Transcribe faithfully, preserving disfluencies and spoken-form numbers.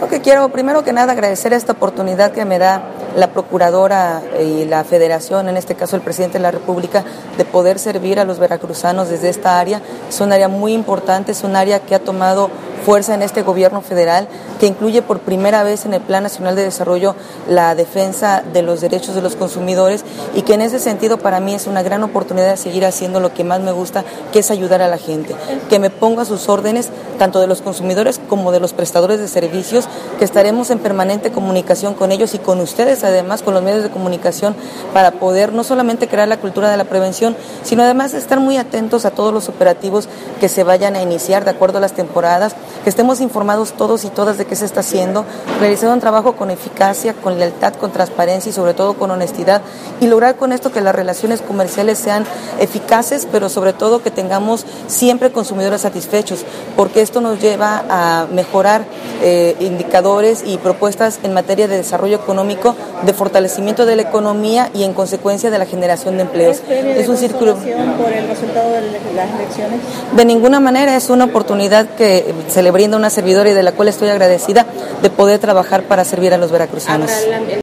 Lo que quiero, primero que nada, agradecer esta oportunidad que me da la Procuradora y la Federación, en este caso el Presidente de la República, de poder servir a los veracruzanos desde esta área. Es un área muy importante, es un área que ha tomado fuerza en este gobierno federal, que incluye por primera vez en el Plan Nacional de Desarrollo la defensa de los derechos de los consumidores, y que en ese sentido para mí es una gran oportunidad de seguir haciendo lo que más me gusta, que es ayudar a la gente, que me ponga a sus órdenes, tanto de los consumidores como de los prestadores de servicios, que estaremos en permanente comunicación con ellos y con ustedes, además con los medios de comunicación, para poder no solamente crear la cultura de la prevención, sino además estar muy atentos a todos los operativos que se vayan a iniciar de acuerdo a las temporadas, que estemos informados todos y todas de qué se está haciendo, realizar un trabajo con eficacia, con lealtad, con transparencia y sobre todo con honestidad, y lograr con esto que las relaciones comerciales sean eficaces, pero sobre todo que tengamos siempre consumidores satisfechos, porque esto nos lleva a mejorar eh, indicadores y propuestas en materia de desarrollo económico, de fortalecimiento de la economía y en consecuencia de la generación de empleos. ¿Es un círculo por el resultado de las elecciones? De ninguna manera, es una oportunidad que se le brinda a una servidora y de la cual estoy agradecida de poder trabajar para servir a los veracruzanos.